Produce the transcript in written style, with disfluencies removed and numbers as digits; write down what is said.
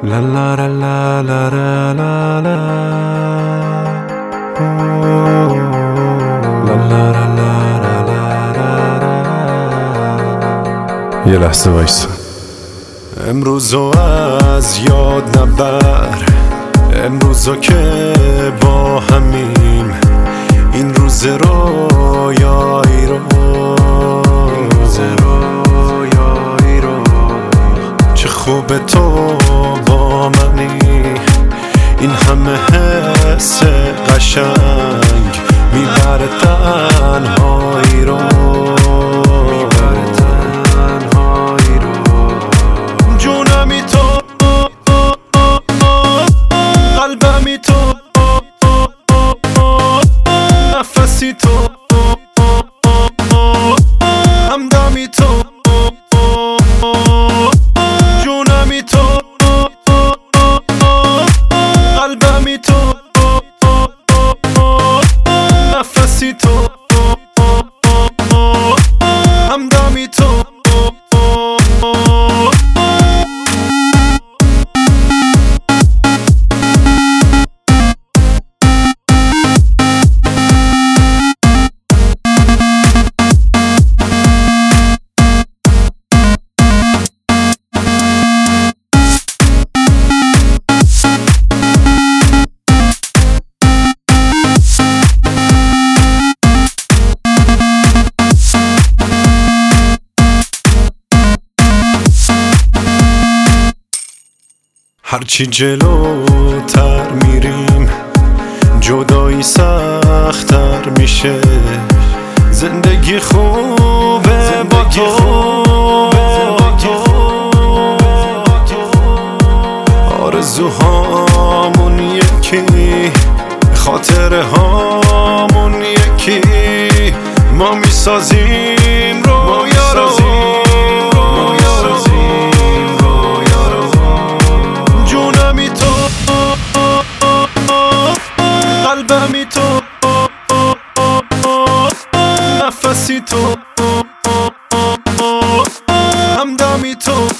La la la la la la la la. La la la la la la la. یه لحظه وایسا. امروزو از یاد نبر، امروزو که با همیم، این روز رویایی رو، چه خوبه تو با منی، این همه حس قشنگ میبره تنهایی رو، جونمی تو، قلبمی تو، نفسی تو، همدمی تو، جونمی تو، قلبمی تو، نفسی تو، همدمی تو. هرچی جلوتر میریم جدایی سخت‌تر میشه، زندگی خوبه با تو، آرزوهامون یکی، خاطره هامون یکی، ما میسازیم رویا رو، قلبمی تو، نفسی تو، همدمی تو.